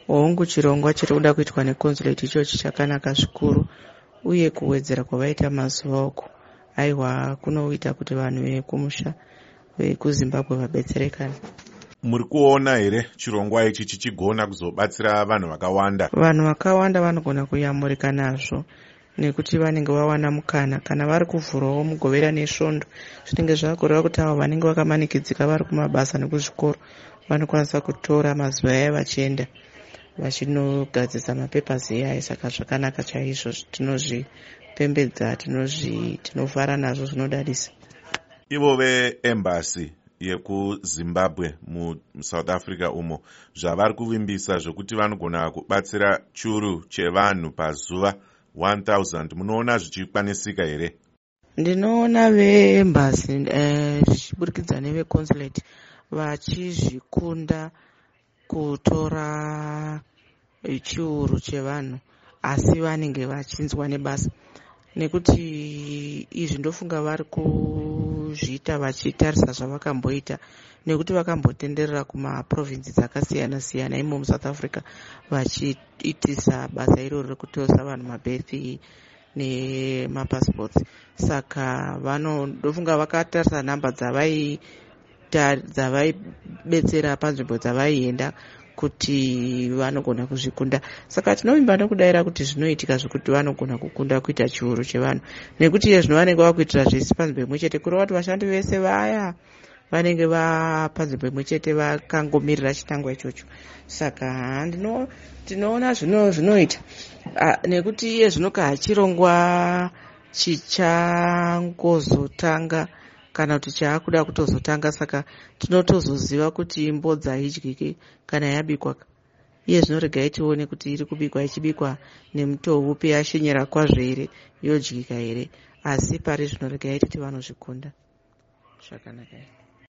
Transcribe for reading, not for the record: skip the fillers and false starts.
hongu chirongwa chiri kuda kuitwa neconsulate ichochi chakanaka zvikuru, uye kuwedzera kwavaita mazuva uku aiwa kunoita kuti vanhu vekumusha vekuzimbabwe vabetserekana. Muri kuona here chirongwa ichi chichigona kuzobatsira vanhu vakawanda? Vanhu vakawanda vanogona kuyamurika nazvo nekuti vanenge vawana mukana. Kana vari kuvhurawo mugovera nesvondo, zvinenge zvagoreva kuti avo vanenge vakamanikidzika vari kumabasa nekuzvikoro vanokwanisa kutora mazuva aya vachienda vachinogadzisa mapepasi iyaye. Saka zvakanaka chaizvo, tinozvipembedza, tinofara nazvo, zvinodadisa. Ivo veembassy yekuzimbabwe muSouth Africa umo zvavari kuvimbisa zvokuti vanogona kubatsira churu chevanhu pazuva 1000, munoona zvichikwanisika here? Ndinoona veembassy zvichiburikidza neveconsulate vachizvikunda kutora chiuru chevanhu, asi vanenge vachinzwa nebasa, nekuti izvi ndofunga vari kuzviita vachitarisa zvavakamboita, nekuti vakambotenderera kumaprovinsi dzakasiyana siyana imo muSouth Africa vachiitisa basa iroro rekutosa vanhu mabethi nemapassports. Saka ndofunga vakatarisa nhamba dzavaibetsera panzvimbo dzavaienda kuti vanogona kuzvikunda. Saka tinovimba nokudayira kuti zvinoitika zvokuti vanogona kukunda kuita chiuru chevanhu, nekuti iye zvino vanenge vakuitira zvisi panzvimbo imwe chete, kureva kuti vashandi vese vaya vanenge vapanzvimbo imwe chete vakangomirira chitangwa ichocho. Saka tinoona zvinoita, nekuti iye zvinoka hachirongwa chichangozotanga kana kuti chaakuda kutozotanga. Saka tinotozoziva kuti imbodza haidyike kana yabikwa. Iye zvinorega itione kuti iri kubikwa ichibikwa nemutoo upi, yashinyira kwazvo here, yodyika here, asi pari zvinorega ititi vanozvikunda. Zvakanaka.